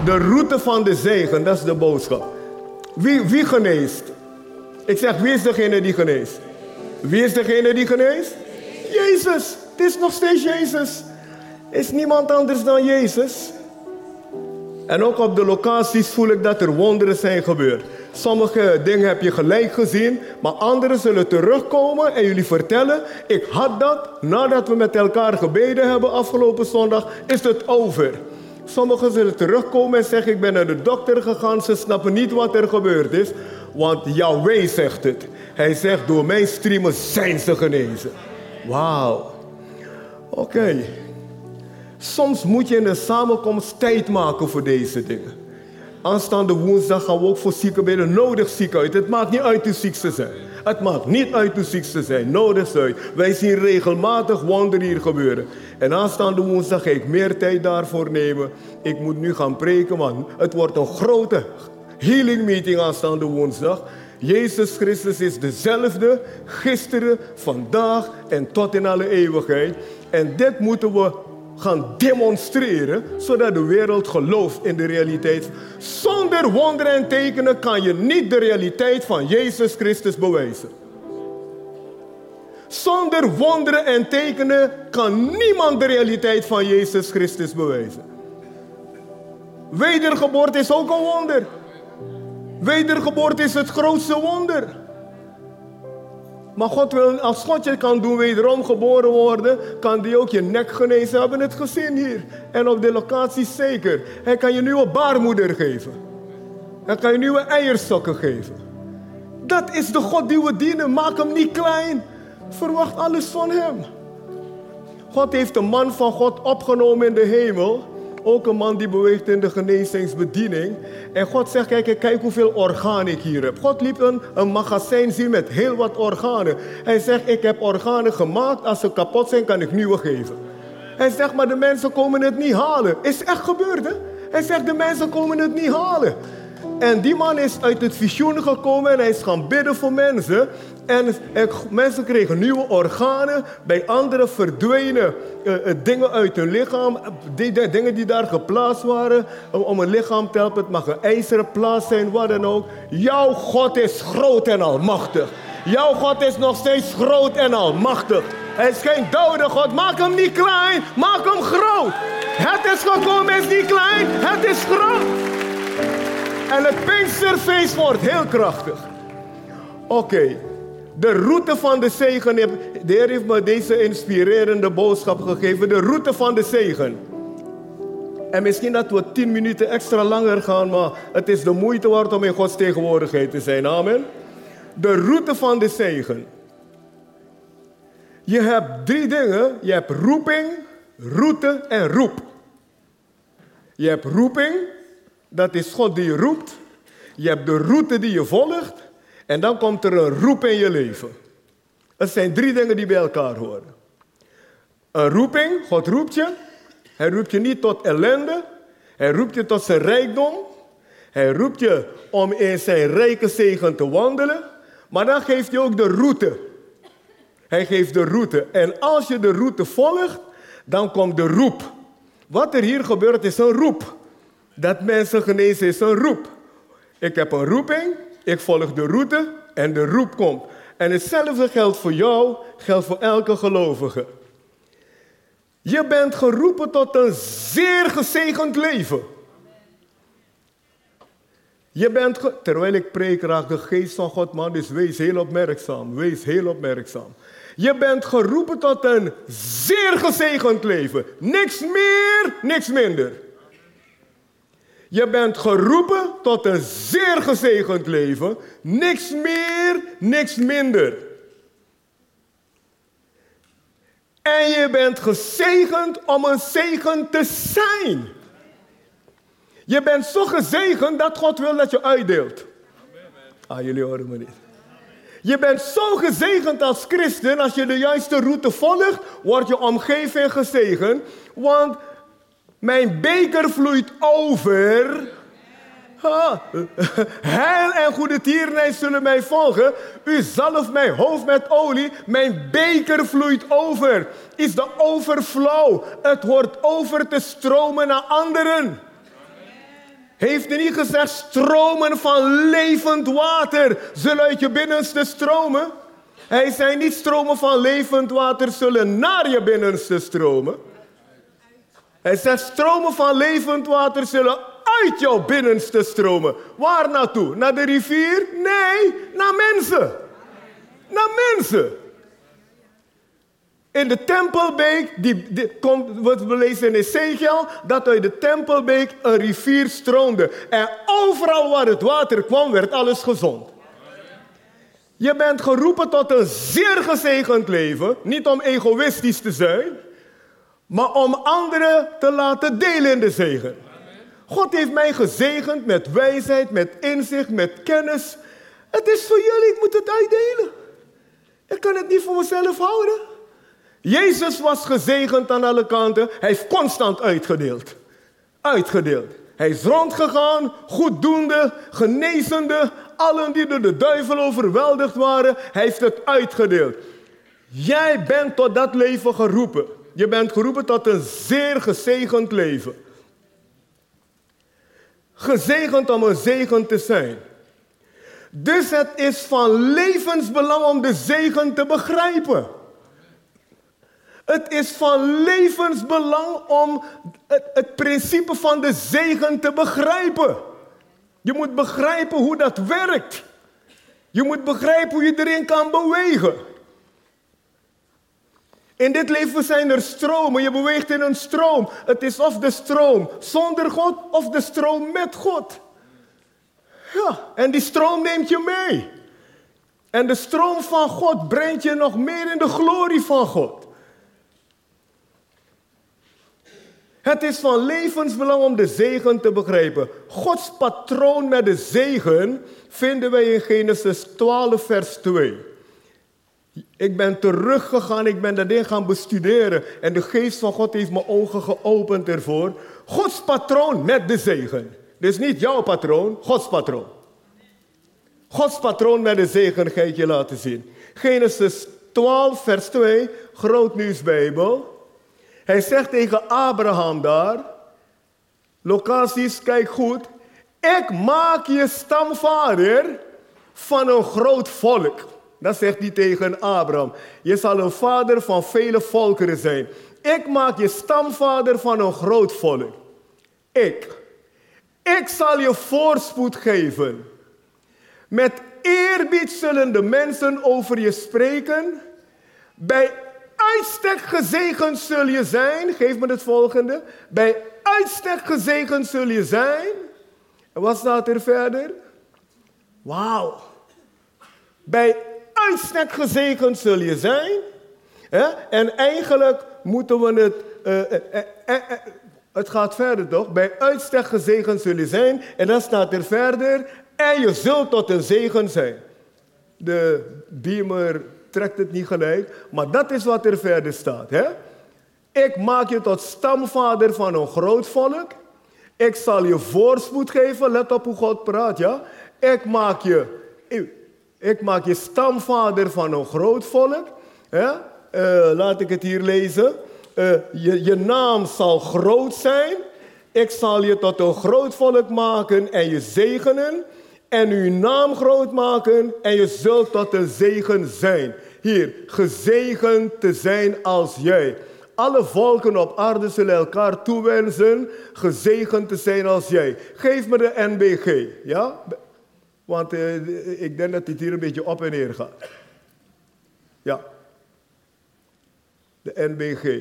De route van de zegen, dat is de boodschap. Wie geneest? Ik zeg, wie is degene die geneest? Wie is degene die geneest? Jezus. Het is nog steeds Jezus. Is niemand anders dan Jezus. En ook op de locaties voel ik dat er wonderen zijn gebeurd. Sommige dingen heb je gelijk gezien, maar anderen zullen terugkomen en jullie vertellen, ik had dat, nadat we met elkaar gebeden hebben afgelopen zondag, is het over. Sommigen zullen terugkomen en zeggen, ik ben naar de dokter gegaan, ze snappen niet wat er gebeurd is, want Yahweh zegt het. Hij zegt, door mijn striemen zijn ze genezen. Wauw. Oké. Soms moet je in de samenkomst tijd maken voor deze dingen. Aanstaande woensdag gaan we ook voor zieken bidden. Nodig ziek uit. Het maakt niet uit hoe ziek ze zijn. Het maakt niet uit hoe ziek ze zijn. Nodig ze uit. Wij zien regelmatig wonderen hier gebeuren. En aanstaande woensdag ga ik meer tijd daarvoor nemen. Ik moet nu gaan preken, want het wordt een grote healing meeting aanstaande woensdag. Jezus Christus is dezelfde, gisteren, vandaag en tot in alle eeuwigheid. En dit moeten we gaan demonstreren, zodat de wereld gelooft in de realiteit. Zonder wonderen en tekenen kan je niet de realiteit van Jezus Christus bewijzen. Zonder wonderen en tekenen kan niemand de realiteit van Jezus Christus bewijzen. Wedergeboorte is ook een wonder. Wedergeboorte is het grootste wonder. Maar God wil, als God je kan doen wederom geboren worden, kan die ook je nek genezen. We hebben het gezien hier. En op de locatie zeker. Hij kan je nieuwe baarmoeder geven. Hij kan je nieuwe eierstokken geven. Dat is de God die we dienen. Maak hem niet klein. Verwacht alles van hem. God heeft een man van God opgenomen in de hemel. Ook een man die beweegt in de genezingsbediening. En God zegt, kijk hoeveel organen ik hier heb. God liet een magazijn zien met heel wat organen. Hij zegt, ik heb organen gemaakt. Als ze kapot zijn, kan ik nieuwe geven. Hij zegt, maar de mensen komen het niet halen. Is echt gebeurd, hè? Hij zegt, de mensen komen het niet halen. En die man is uit het visioen gekomen en hij is gaan bidden voor mensen. En mensen kregen nieuwe organen. Bij anderen verdwenen dingen uit hun lichaam. Dingen die daar geplaatst waren. Om een lichaam te helpen. Het mag een ijzeren plaats zijn, wat dan ook. Jouw God is groot en almachtig. Jouw God is nog steeds groot en almachtig. Hij is geen dode God. Maak hem niet klein. Maak hem groot. Het is gekomen, is niet klein. Het is groot. En het Pinksterfeest wordt heel krachtig. Oké. De route van de zegen. De Heer heeft me deze inspirerende boodschap gegeven. De route van de zegen. En misschien dat we 10 minuten extra langer gaan. Maar het is de moeite waard om in Gods tegenwoordigheid te zijn. Amen. De route van de zegen. Je hebt 3 dingen. Je hebt roeping, route en roep. Je hebt roeping. Dat is God die je roept. Je hebt de route die je volgt. En dan komt er een roep in je leven. Het zijn 3 dingen die bij elkaar horen. Een roeping, God roept je. Hij roept je niet tot ellende. Hij roept je tot zijn rijkdom. Hij roept je om in zijn rijke zegen te wandelen. Maar dan geeft hij ook de route. Hij geeft de route. En als je de route volgt, dan komt de roep. Wat er hier gebeurt is een roep. Dat mensen genezen is een roep. Ik heb een roeping, ik volg de route en de roep komt. En hetzelfde geldt voor jou, geldt voor elke gelovige. Je bent geroepen tot een zeer gezegend leven. Je bent, terwijl ik preek, raakt de geest van God, man, dus wees heel opmerkzaam. Wees heel opmerkzaam. Je bent geroepen tot een zeer gezegend leven. Niks meer, niks minder. Je bent geroepen tot een zeer gezegend leven. Niks meer, niks minder. En je bent gezegend om een zegen te zijn. Je bent zo gezegend dat God wil dat je uitdeelt. Jullie horen me niet. Je bent zo gezegend als christen. Als je de juiste route volgt, wordt je omgeving gezegend. Want mijn beker vloeit over. Heil en goede tierenheid zullen mij volgen. U zalft mijn hoofd met olie. Mijn beker vloeit over. Is de overflow. Het hoort over te stromen naar anderen. Heeft hij niet gezegd, stromen van levend water zullen uit je binnenste stromen? Hij zei niet, stromen van levend water zullen naar je binnenste stromen. Hij zegt, stromen van levend water zullen uit jouw binnenste stromen. Waar naartoe? Naar de rivier? Nee, naar mensen. Naar mensen. In de Tempelbeek, we lezen in Ezekiel, dat uit de Tempelbeek een rivier stroomde. En overal waar het water kwam, werd alles gezond. Je bent geroepen tot een zeer gezegend leven. Niet om egoïstisch te zijn, maar om anderen te laten delen in de zegen. God heeft mij gezegend met wijsheid, met inzicht, met kennis. Het is voor jullie, ik moet het uitdelen. Ik kan het niet voor mezelf houden. Jezus was gezegend aan alle kanten. Hij heeft constant uitgedeeld. Uitgedeeld. Hij is rondgegaan, goeddoende, genezende. Allen die door de duivel overweldigd waren, hij heeft het uitgedeeld. Jij bent tot dat leven geroepen. Je bent geroepen tot een zeer gezegend leven. Gezegend om een zegen te zijn. Dus het is van levensbelang om de zegen te begrijpen. Het is van levensbelang om het principe van de zegen te begrijpen. Je moet begrijpen hoe dat werkt. Je moet begrijpen hoe je erin kan bewegen. In dit leven zijn er stromen. Je beweegt in een stroom. Het is of de stroom zonder God of de stroom met God. Ja, en die stroom neemt je mee. En de stroom van God brengt je nog meer in de glorie van God. Het is van levensbelang om de zegen te begrijpen. Gods patroon met de zegen vinden wij in Genesis 12 vers 2. Ik ben teruggegaan, ik ben dat ding gaan bestuderen. En de geest van God heeft mijn ogen geopend ervoor. Gods patroon met de zegen. Dus niet jouw patroon, Gods patroon. Gods patroon met de zegen ga ik je laten zien. Genesis 12 vers 2, Grootnieuwsbijbel. Hij zegt tegen Abraham daar, locaties, kijk goed. Ik maak je stamvader van een groot volk. Dat zegt hij tegen Abraham. Je zal een vader van vele volkeren zijn. Ik maak je stamvader van een groot volk. Ik zal je voorspoed geven. Met eerbied zullen de mensen over je spreken. Bij uitstek gezegend zul je zijn. Geef me het volgende. Bij uitstek gezegend zul je zijn. En wat staat er verder? Wauw. Bij uitstek gezegend zul je zijn. En eigenlijk moeten we het... Het gaat verder toch? Bij uitstek gezegend zul je zijn. En dan staat er verder. En je zult tot een zegen zijn. De beamer trekt het niet gelijk. Maar dat is wat er verder staat. Hè? Ik maak je tot stamvader van een groot volk. Ik zal je voorspoed geven. Let op hoe God praat. Ja? Ik maak je stamvader van een groot volk. Ja? Laat ik het hier lezen. Je naam zal groot zijn. Ik zal je tot een groot volk maken en je zegenen. En uw naam groot maken en je zult tot een zegen zijn. Hier, gezegend te zijn als jij. Alle volken op aarde zullen elkaar toewensen gezegend te zijn als jij. Geef me de NBG, ja? Want ik denk dat dit hier een beetje op en neer gaat. Ja. De NBG.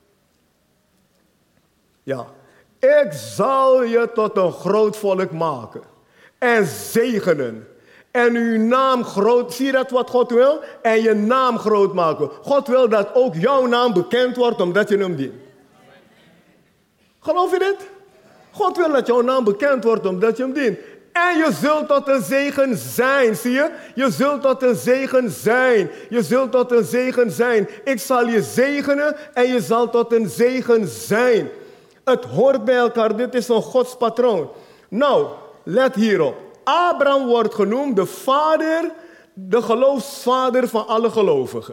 Ja. Ik zal je tot een groot volk maken. En zegenen. En uw naam groot. Zie je dat wat God wil? En je naam groot maken. God wil dat ook jouw naam bekend wordt omdat je hem dient. Geloof je dit? God wil dat jouw naam bekend wordt omdat je hem dient. En je zult tot een zegen zijn. Zie je? Je zult tot een zegen zijn. Je zult tot een zegen zijn. Ik zal je zegenen en je zal tot een zegen zijn. Het hoort bij elkaar. Dit is een godspatroon. Nou, let hierop. Abraham wordt genoemd de vader, de geloofsvader van alle gelovigen.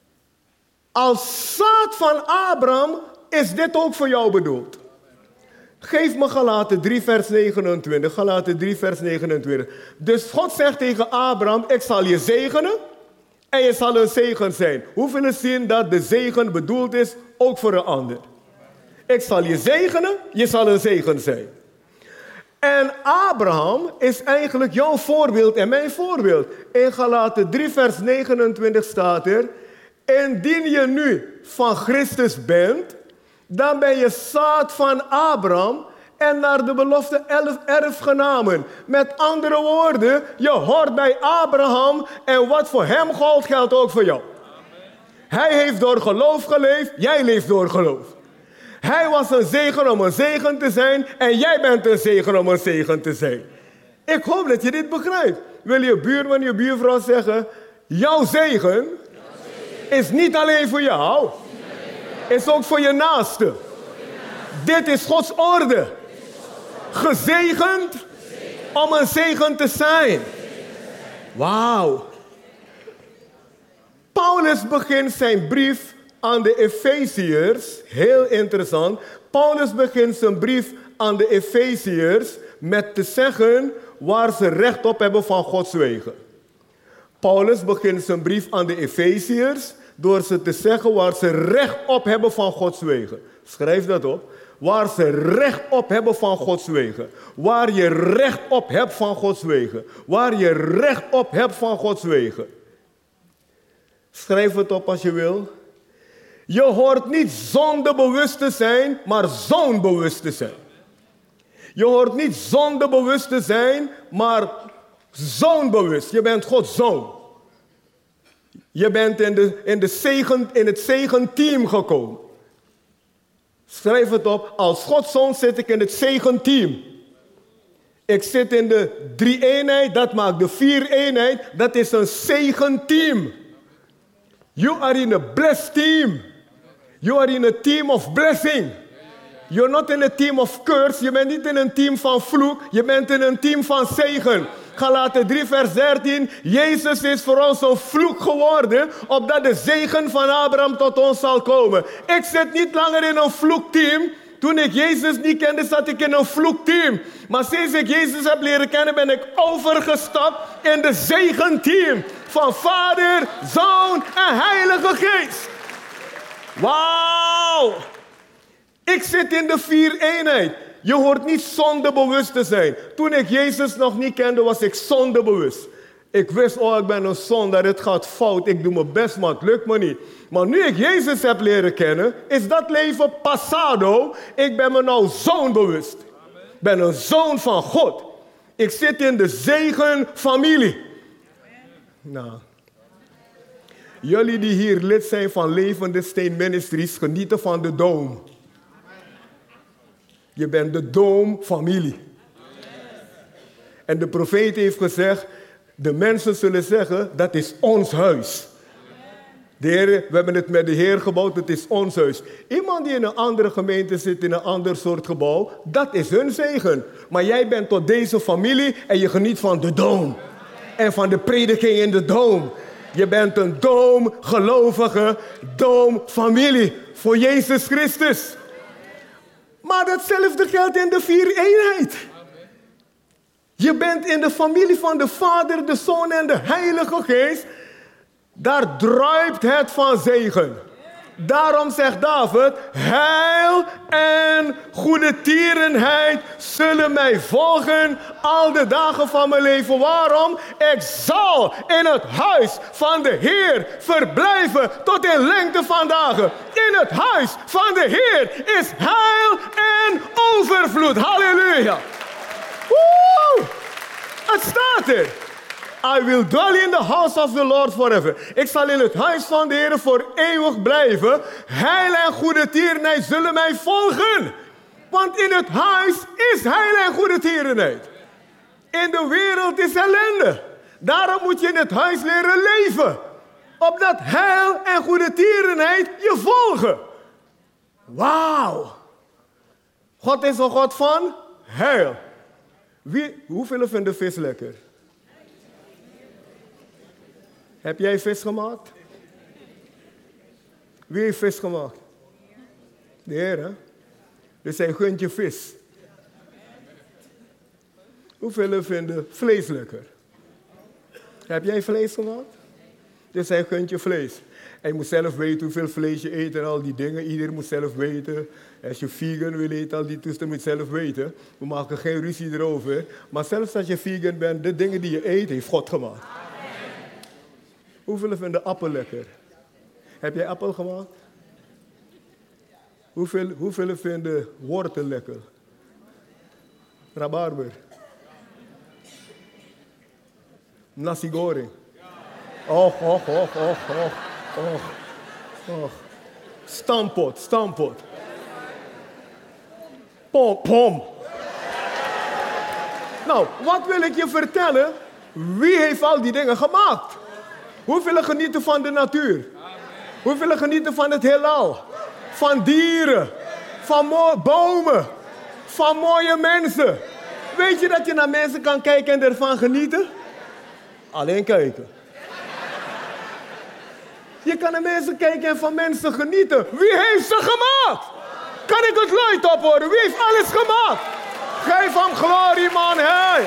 Als zaad van Abraham is dit ook voor jou bedoeld. Geef me Galaten 3 vers 29. Galaten 3 vers 29. Dus God zegt tegen Abraham, ik zal je zegenen en je zal een zegen zijn. Hoe willen zien dat de zegen bedoeld is ook voor een ander? Ik zal je zegenen, je zal een zegen zijn. En Abraham is eigenlijk jouw voorbeeld en mijn voorbeeld. In Galaten 3 vers 29 staat er, indien je nu van Christus bent, dan ben je zaad van Abraham en naar de belofte erfgenamen. Met andere woorden, je hoort bij Abraham en wat voor hem gold, geldt ook voor jou. Amen. Hij heeft door geloof geleefd, jij leeft door geloof. Hij was een zegen om een zegen te zijn en jij bent een zegen om een zegen te zijn. Ik hoop dat je dit begrijpt. Wil je buurman, je buurvrouw zeggen, jouw zegen is niet alleen voor jou, is ook voor je naaste. Dit is Gods orde. Gezegend om een zegen te zijn. Wauw. Paulus begint zijn brief aan de Efeziërs, heel interessant. Paulus begint zijn brief aan de Efeziërs met te zeggen waar ze recht op hebben van Gods wegen. Paulus begint zijn brief aan de Efeziërs door ze te zeggen waar ze recht op hebben van Gods wegen. Schrijf dat op. Waar ze recht op hebben van Gods wegen. Waar je recht op hebt van Gods wegen. Waar je recht op hebt van Gods wegen. Schrijf het op als je wil. Je hoort niet zondebewust te zijn, maar zoonbewust te zijn. Je hoort niet zondebewust te zijn, maar zoonbewust. Je bent Gods zoon. Je bent in het zegenteam gekomen. Schrijf het op. Als Gods zoon zit ik in het zegenteam. Ik zit in de 3-eenheid, dat maakt de 4-eenheid. Dat is een zegenteam. You are in a blessed team. You are in a team of blessing. You're not in a team of curse. Je bent niet in een team van vloek. Je bent in een team van zegen. Galaten 3 vers 13. Jezus is voor ons een vloek geworden, opdat de zegen van Abraham tot ons zal komen. Ik zit niet langer in een vloekteam. Toen ik Jezus niet kende, zat ik in een vloekteam. Maar sinds ik Jezus heb leren kennen, ben ik overgestapt in de zegenteam. Van Vader, Zoon en Heilige Geest. Wauw! Ik zit in de 4-eenheid. Je hoort niet zondebewust te zijn. Toen ik Jezus nog niet kende, was ik zondebewust. Ik wist, ik ben een zondaar, het gaat fout, ik doe mijn best, maar het lukt me niet. Maar nu ik Jezus heb leren kennen, is dat leven passado. Ik ben me nou zoonbewust. Ik ben een zoon van God. Ik zit in de zegenfamilie. Nou, jullie die hier lid zijn van Levende Steen Ministries, genieten van de Doom. Je bent de Doomfamilie. En de profeet heeft gezegd, de mensen zullen zeggen, dat is ons huis. De Heer, we hebben het met de Heer gebouwd, het is ons huis. Iemand die in een andere gemeente zit, in een ander soort gebouw, dat is hun zegen. Maar jij bent tot deze familie en je geniet van de Doom. En van de prediking in de Doom. Je bent een doomgelovige Doomfamilie voor Jezus Christus. Maar datzelfde geldt in de 4-eenheid. Je bent in de familie van de Vader, de Zoon en de Heilige Geest. Daar druipt het van zegen. Daarom zegt David, heil en goede tierenheid zullen mij volgen al de dagen van mijn leven. Waarom? Ik zal in het huis van de Heer verblijven tot in lengte van dagen. In het huis van de Heer is heil en overvloed. Halleluja. Woe! Het staat er. I will dwell in the house of the Lord forever. Ik zal in het huis van de Heer voor eeuwig blijven. Heil en goede tierenheid zullen mij volgen. Want in het huis is heil en goede tierenheid. In de wereld is ellende. Daarom moet je in het huis leren leven. Opdat heil en goede tierenheid je volgen. Wauw. God is een God van heil. Hoeveel vinden vis lekker? Heb jij vis gemaakt? Wie heeft vis gemaakt? De Heer, hè? Dus hij gunt je vis. Hoeveel vinden vlees lekker? Heb jij vlees gemaakt? Dus hij gunt je vlees. En je moet zelf weten hoeveel vlees je eet en al die dingen. Iedereen moet zelf weten. Als je vegan wil eten, al die toestanden moet je zelf weten. We maken geen ruzie erover. Maar zelfs als je vegan bent, de dingen die je eet, heeft God gemaakt. Amen. Hoeveel vinden appel lekker? Heb jij appel gemaakt? Hoeveel vinden wortel lekker? Rabarber. Nasi goreng. Och. Stampot. Pom. Nou, wat wil ik je vertellen? Wie heeft al die dingen gemaakt? Hoeveel genieten van de natuur? Hoeveel genieten van het heelal? Van dieren, van bomen, van mooie mensen. Weet je dat je naar mensen kan kijken en ervan genieten? Alleen kijken. Je kan naar mensen kijken en van mensen genieten. Wie heeft ze gemaakt? Kan ik het luid op horen? Wie heeft alles gemaakt? Geef hem glorie, man. Hey.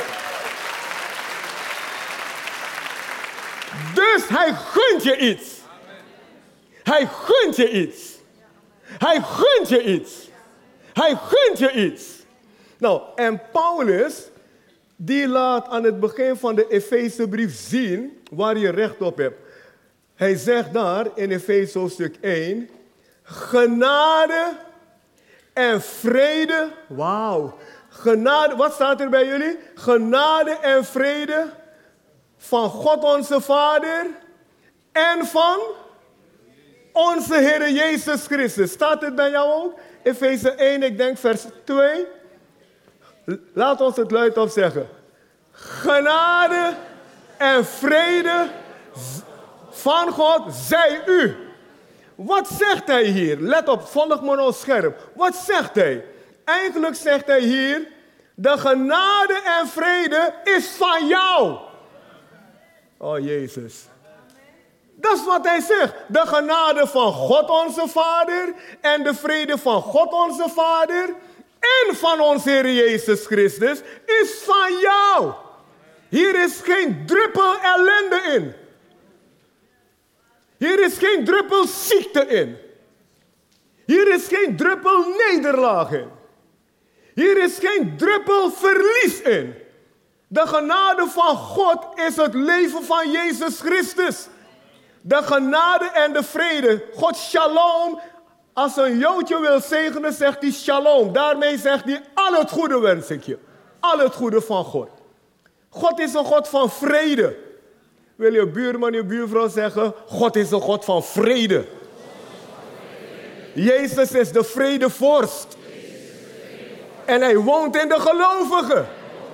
Dus hij gunt je iets. Hij gunt je iets. Hij gunt je iets. Hij gunt je iets. Nou, en Paulus, die laat aan het begin van de Efezebrief zien waar je recht op hebt. Hij zegt daar in Efeze hoofdstuk 1, genade en vrede. Wauw. Genade, wat staat er bij jullie? Genade en vrede van God onze Vader en van onze Heer Jezus Christus. Staat het bij jou ook? Efeze 1, ik denk vers 2. Laat ons het luidop zeggen. Genade en vrede van God zij u. Wat zegt hij hier? Let op, volg me nou scherp. Wat zegt hij? Eigenlijk zegt hij hier, de genade en vrede is van jou. Oh Jezus. Dat is wat hij zegt. De genade van God onze Vader en de vrede van God onze Vader en van onze Heer Jezus Christus is van jou. Hier is geen druppel ellende in. Hier is geen druppel ziekte in. Hier is geen druppel nederlaag in. Hier is geen druppel verlies in. De genade van God is het leven van Jezus Christus. De genade en de vrede. God shalom. Als een Joodje wil zegenen, zegt hij shalom. Daarmee zegt hij, al het goede wens ik je. Al het goede van God. God is een God van vrede. Wil je buurman, je buurvrouw zeggen, God is een God van vrede. Jezus is de vredevorst. En hij woont in de gelovigen.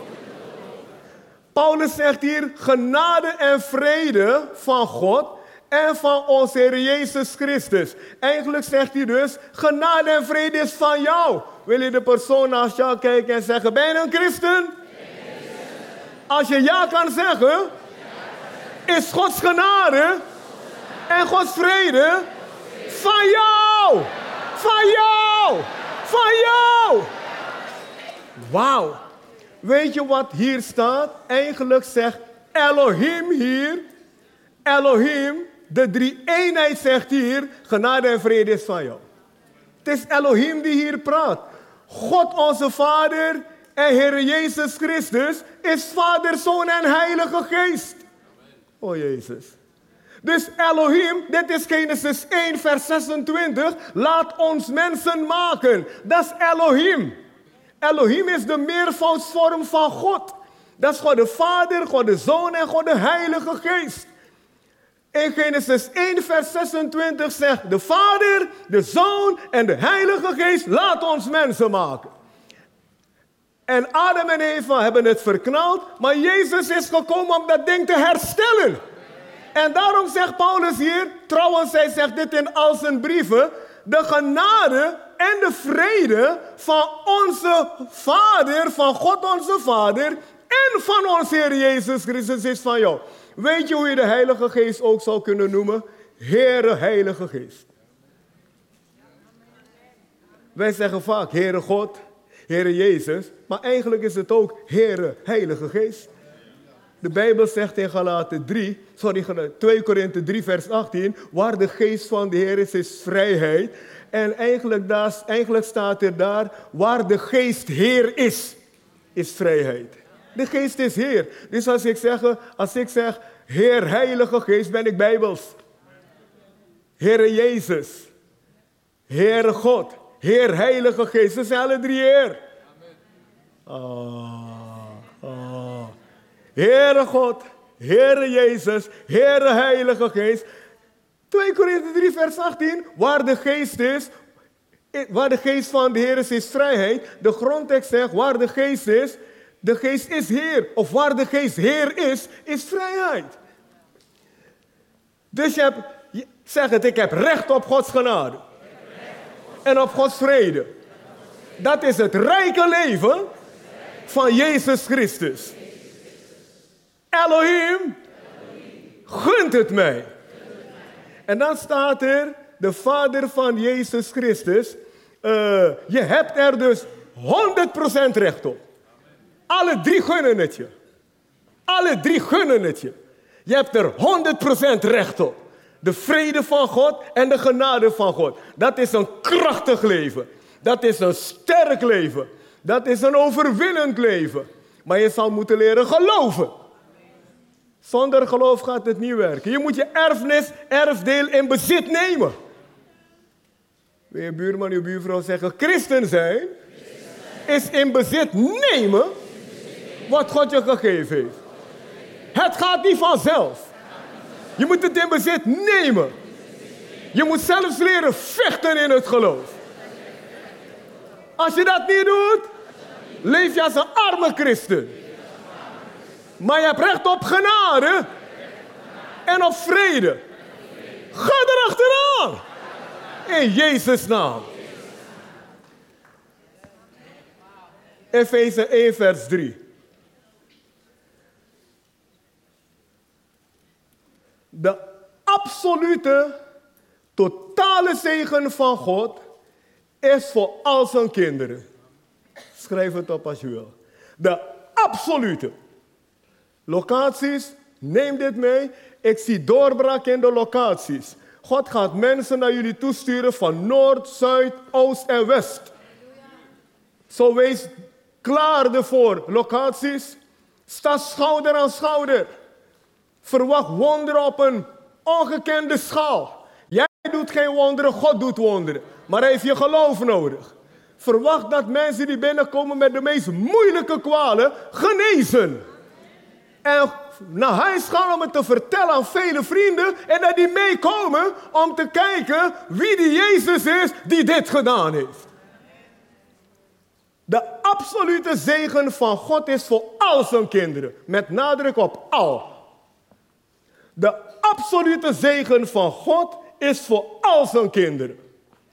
Paulus zegt hier, genade en vrede van God en van onze Heer Jezus Christus. Eigenlijk zegt hij dus, genade en vrede is van jou. Wil je de persoon naast jou kijken en zeggen, ben je een christen? Als je ja kan zeggen, is Gods genade en Gods vrede van jou. Van jou. Van jou. Wauw. Weet je wat hier staat? Eigenlijk zegt Elohim hier, Elohim, de drie-eenheid zegt hier, genade en vrede is van jou. Het is Elohim die hier praat. God onze Vader en Heer Jezus Christus is Vader, Zoon en Heilige Geest. Oh Jezus. Dus Elohim, dit is Genesis 1 vers 26, laat ons mensen maken. Dat is Elohim. Elohim is de meervoudsvorm van God. Dat is God de Vader, God de Zoon en God de Heilige Geest. In Genesis 1 vers 26 zegt de Vader, de Zoon en de Heilige Geest, laat ons mensen maken. En Adam en Eva hebben het verknald, maar Jezus is gekomen om dat ding te herstellen. En daarom zegt Paulus hier, trouwens hij zegt dit in al zijn brieven, de genade en de vrede van onze Vader, van God onze Vader en van onze Heer Jezus Christus is van jou. Weet je hoe je de Heilige Geest ook zou kunnen noemen? Heere Heilige Geest. Wij zeggen vaak, Heere God, Heere Jezus, maar eigenlijk is het ook Heere Heilige Geest. De Bijbel zegt in 2 Korinthe 3 vers 18, waar de geest van de Heer is vrijheid. En eigenlijk staat er daar, waar de geest Heer is vrijheid. De geest is Heer. Dus als ik zeg, Heer Heilige Geest, ben ik Bijbels. Heere Jezus, Heere God, Heer Heilige Geest, ze zijn alle drie Heer. Heere God, Heere Jezus, Heere Heilige Geest. 2 Korinthe 3 vers 18, waar de geest van de Heer is vrijheid. De grondtekst zegt, waar de geest is Heer. Of waar de geest Heer is vrijheid. Dus ik heb recht op Gods genade. En op Gods vrede. Dat is het rijke leven van Jezus Christus. Elohim gunt het mij. En dan staat er, de Vader van Jezus Christus. Je hebt er dus 100% recht op. Alle drie gunnen het je. Alle drie gunnen het je. Je hebt er 100% recht op. De vrede van God en de genade van God. Dat is een krachtig leven. Dat is een sterk leven. Dat is een overwinnend leven. Maar je zal moeten leren geloven. Zonder geloof gaat het niet werken. Je moet je erfdeel in bezit nemen. Wil je buurman, je buurvrouw zeggen, christen zijn is in bezit nemen wat God je gegeven heeft. Het gaat niet vanzelf. Je moet het in bezit nemen. Je moet zelfs leren vechten in het geloof. Als je dat niet doet, leef je als een arme christen. Maar je hebt recht op genade en op vrede. Ga erachteraan. In Jezus' naam. Efeze 1 vers 3. De absolute, totale zegen van God is voor al zijn kinderen. Schrijf het op als je wil. De absolute. Locaties, neem dit mee. Ik zie doorbraak in de locaties. God gaat mensen naar jullie toesturen van Noord, Zuid, Oost en West. Zo wees klaar ervoor. Locaties, sta schouder aan schouder. Verwacht wonderen op een ongekende schaal. Jij doet geen wonderen, God doet wonderen. Maar hij heeft je geloof nodig. Verwacht dat mensen die binnenkomen met de meest moeilijke kwalen genezen. En naar huis gaan om het te vertellen aan vele vrienden. En dat die meekomen om te kijken wie die Jezus is die dit gedaan heeft. De absolute zegen van God is voor al zijn kinderen. Met nadruk op al. De absolute zegen van God is voor al zijn kinderen.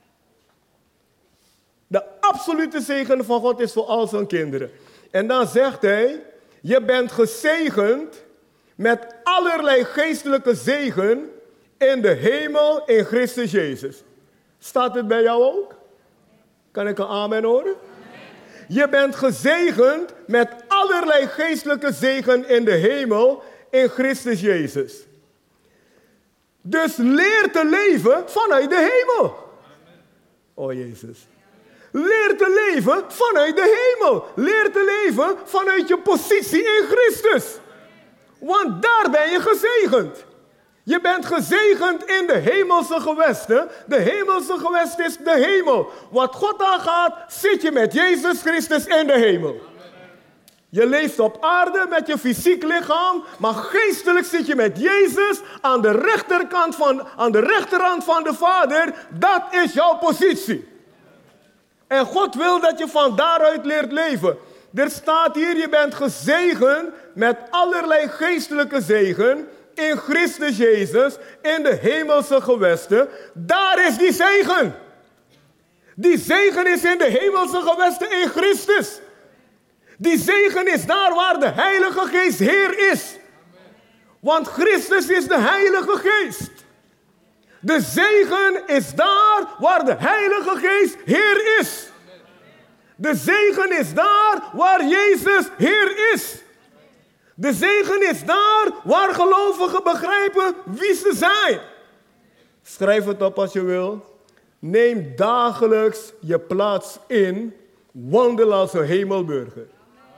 De absolute zegen van God is voor al zijn kinderen. En dan zegt hij, je bent gezegend met allerlei geestelijke zegen in de hemel in Christus Jezus. Staat het bij jou ook? Kan ik een amen horen? Je bent gezegend met allerlei geestelijke zegen in de hemel in Christus Jezus. Dus leer te leven vanuit de hemel. Oh Jezus. Leer te leven vanuit de hemel. Leer te leven vanuit je positie in Christus. Want daar ben je gezegend. Je bent gezegend in de hemelse gewesten. De hemelse gewest is de hemel. Wat God aangaat, zit je met Jezus Christus in de hemel. Je leeft op aarde met je fysiek lichaam, maar geestelijk zit je met Jezus aan de rechterhand van de Vader. Dat is jouw positie. En God wil dat je van daaruit leert leven. Er staat hier, je bent gezegend met allerlei geestelijke zegen in Christus Jezus, in de hemelse gewesten. Daar is die zegen. Die zegen is in de hemelse gewesten in Christus. Die zegen is daar waar de Heilige Geest Heer is. Want Christus is de Heilige Geest. De zegen is daar waar de Heilige Geest Heer is. De zegen is daar waar Jezus Heer is. De zegen is daar waar gelovigen begrijpen wie ze zijn. Schrijf het op als je wil. Neem dagelijks je plaats in. Wandel als een hemelburger.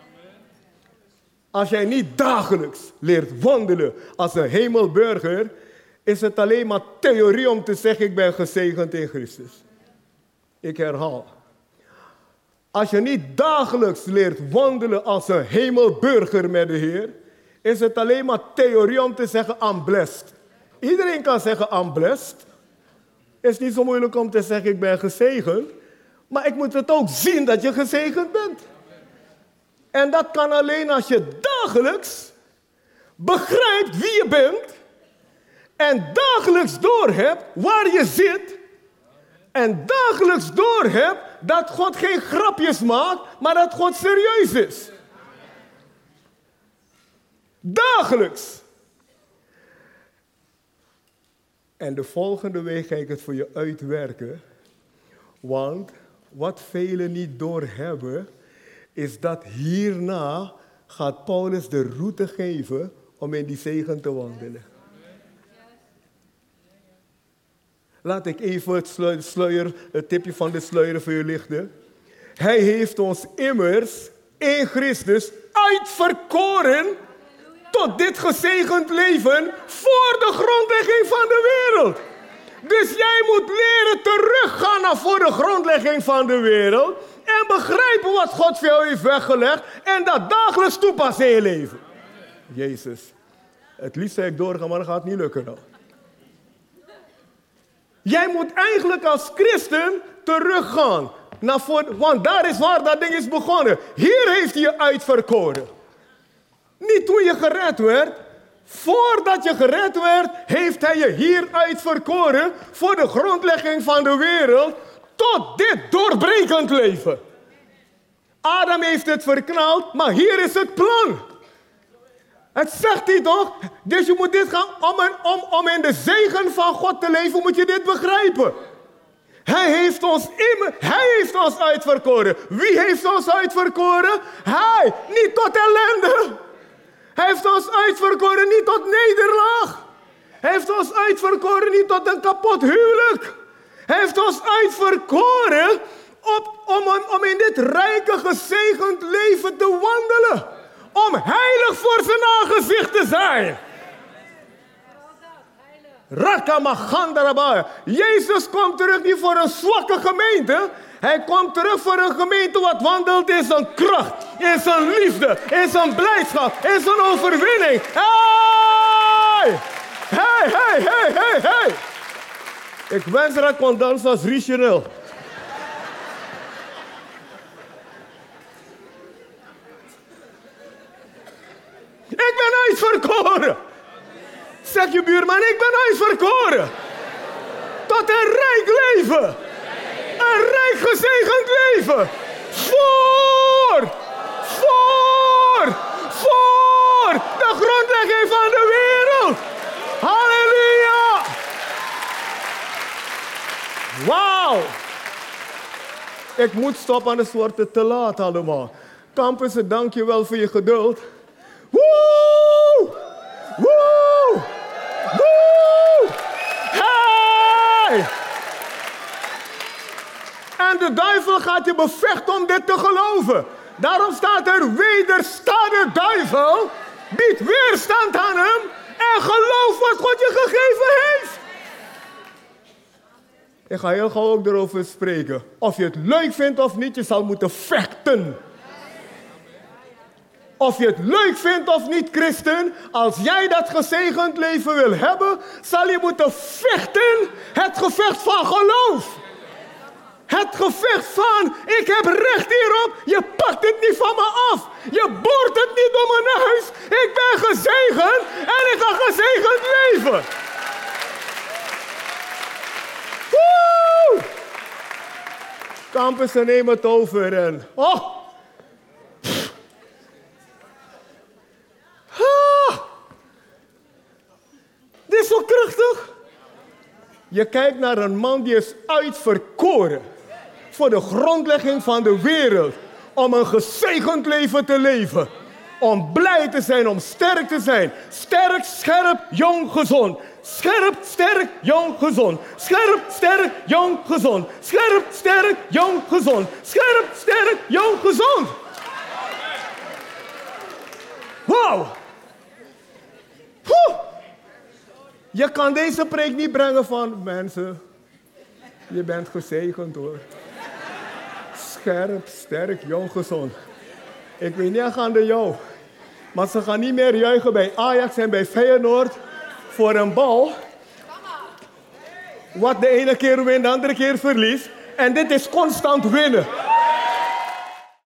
Als jij niet dagelijks leert wandelen als een hemelburger, is het alleen maar theorie om te zeggen, ik ben gezegend in Christus. Ik herhaal. Als je niet dagelijks leert wandelen als een hemelburger met de Heer, is het alleen maar theorie om te zeggen, I'm blessed. Iedereen kan zeggen, I'm blessed. Het is niet zo moeilijk om te zeggen, ik ben gezegend. Maar ik moet het ook zien dat je gezegend bent. En dat kan alleen als je dagelijks begrijpt wie je bent. En dagelijks doorhebt waar je zit. En dagelijks doorhebt dat God geen grapjes maakt, maar dat God serieus is. Dagelijks. En de volgende week ga ik het voor je uitwerken. Want wat velen niet doorhebben, is dat hierna gaat Paulus de route geven om in die zegen te wandelen. Laat ik even het tipje van de sluier voor je lichten. Hij heeft ons immers in Christus uitverkoren tot dit gezegend leven voor de grondlegging van de wereld. Dus jij moet leren teruggaan naar voor de grondlegging van de wereld en begrijpen wat God voor jou heeft weggelegd en dat dagelijks toepassen in je leven. Jezus, het liefst zou ik doorgaan, maar dat gaat niet lukken nou. Jij moet eigenlijk als christen teruggaan naar voor, want daar is waar dat ding is begonnen. Hier heeft hij je uitverkoren. Niet toen je gered werd. Voordat je gered werd, heeft hij je hier uitverkoren voor de grondlegging van de wereld tot dit doorbrekend leven. Adam heeft het verknald, maar hier is het plan. Het zegt hij toch? Dus je moet dit gaan, om in de zegen van God te leven, moet je dit begrijpen. Hij heeft ons uitverkoren. Wie heeft ons uitverkoren? Hij, niet tot ellende. Hij heeft ons uitverkoren niet tot nederlaag. Hij heeft ons uitverkoren niet tot een kapot huwelijk. Hij heeft ons uitverkoren om in dit rijke gezegend leven te wandelen. Om heilig voor zijn aangezicht te zijn. Rakamachandarabaya. Jezus komt terug niet voor een zwakke gemeente. Hij komt terug voor een gemeente wat wandelt in zijn kracht, in zijn liefde, in zijn blijdschap, in zijn overwinning. Hey! Hey, hey, hey, hey, hey! Ik wens dat ik kon dansen als Richenel. Ik ben uitverkoren. Zeg je buurman, ik ben uitverkoren. Tot een rijk leven. Een rijk gezegend leven. Voor de grondlegging van de wereld. Halleluja. Wauw. Ik moet stoppen, anders wordt het te laat allemaal. Campussen, dank je wel voor je geduld. Woe! Woe! Woe! Hey! En de duivel gaat je bevechten om dit te geloven. Daarom staat er, wedersta de duivel, bied weerstand aan hem en geloof wat God je gegeven heeft. Ik ga heel gauw ook erover spreken. Of je het leuk vindt of niet, je zal moeten vechten. Of je het leuk vindt of niet, christen, als jij dat gezegend leven wil hebben, zal je moeten vechten het gevecht van geloof. Het gevecht van, ik heb recht hierop, je pakt het niet van me af. Je boort het niet door mijn huis. Ik ben gezegend en ik ga gezegend leven. Woe! Campussen nemen het over en... Oh! Dit is zo krachtig. Je kijkt naar een man die is uitverkoren voor de grondlegging van de wereld. Om een gezegend leven te leven. Om blij te zijn, om sterk te zijn. Sterk, scherp, jong, gezond. Scherp, sterk, jong, gezond. Scherp, sterk, jong, gezond. Scherp, sterk, jong, gezond. Scherp, sterk, jong, gezond. Wow. Je kan deze preek niet brengen van mensen. Je bent gezegend hoor. Scherp, sterk, jong, gezond. Ik weet niet aan de jou. Maar ze gaan niet meer juichen bij Ajax en bij Feyenoord voor een bal. Wat de ene keer wint, de andere keer verliest. En dit is constant winnen.